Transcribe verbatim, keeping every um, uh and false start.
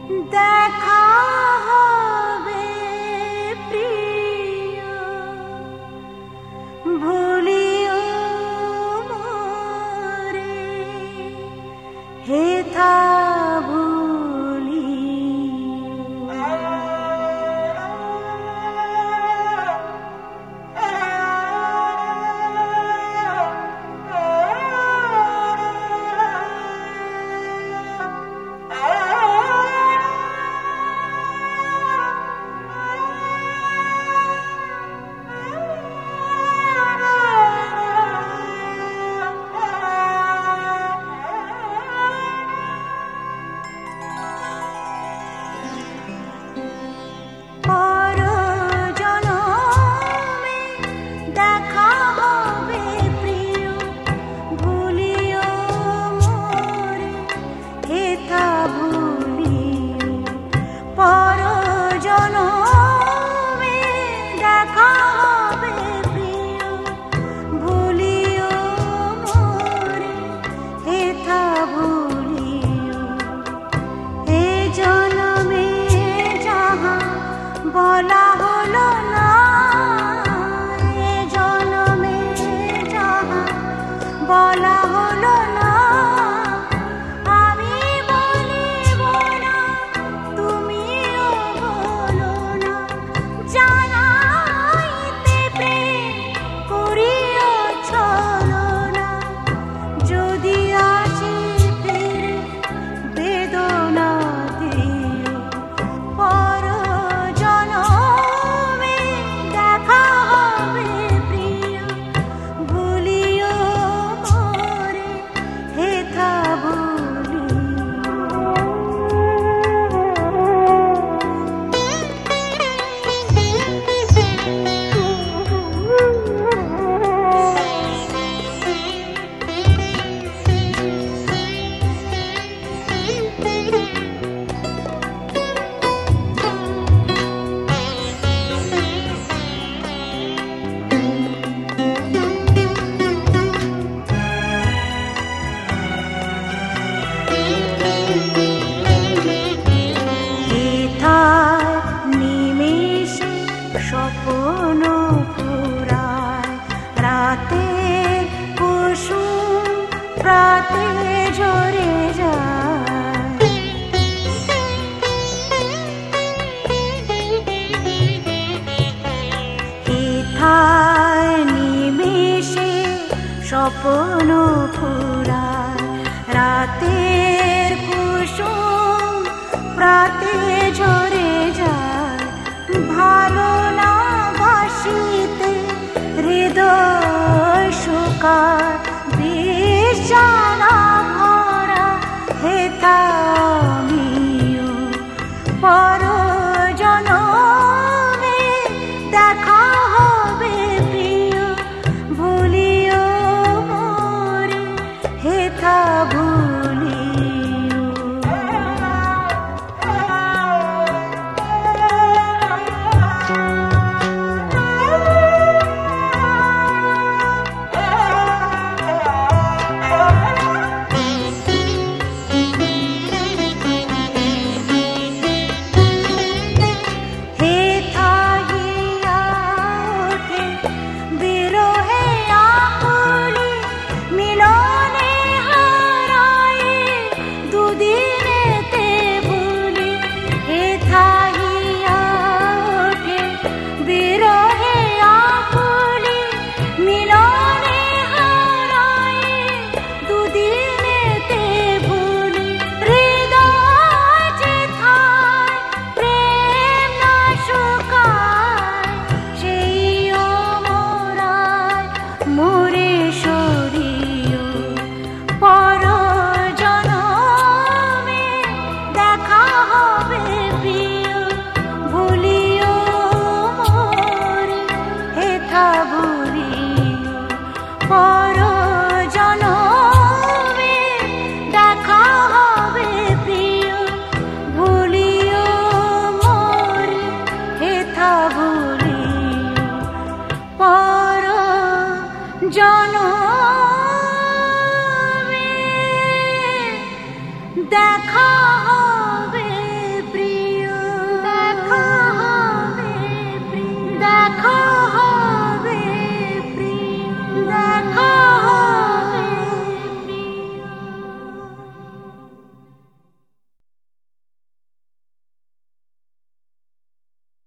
দেখা হবে প্রিয়, ভুলিও মোরে হেথা বলা হলো না, এ জনমে যাহা বলা হলো না, আমি বলিব না, তুমিও বলো না, জানাইতে প্রেম করিও ছলনা, যদি আসি ফিরে বেদনা দিও, পর স্বপ্ন ফুরায় রাতে কুসুম প্রাতে ঝরে যায়, হেথায় নিমেষে স্বপ্ন ফুরায় রাতের কুসুম প্রাতে ঝরে যায়, ভালো না বাসিতে হৃদয় শুকায়, বিছানা ভরা হেথা আমিও, পর জনমে দেখা হবে প্রিয়, ভুলিও মোরে হেথা ভুলিও। পর জনমে দেখা হবে প্রিয়, ভুলিও মোরে হেথা ভুলিও, পর জনমে।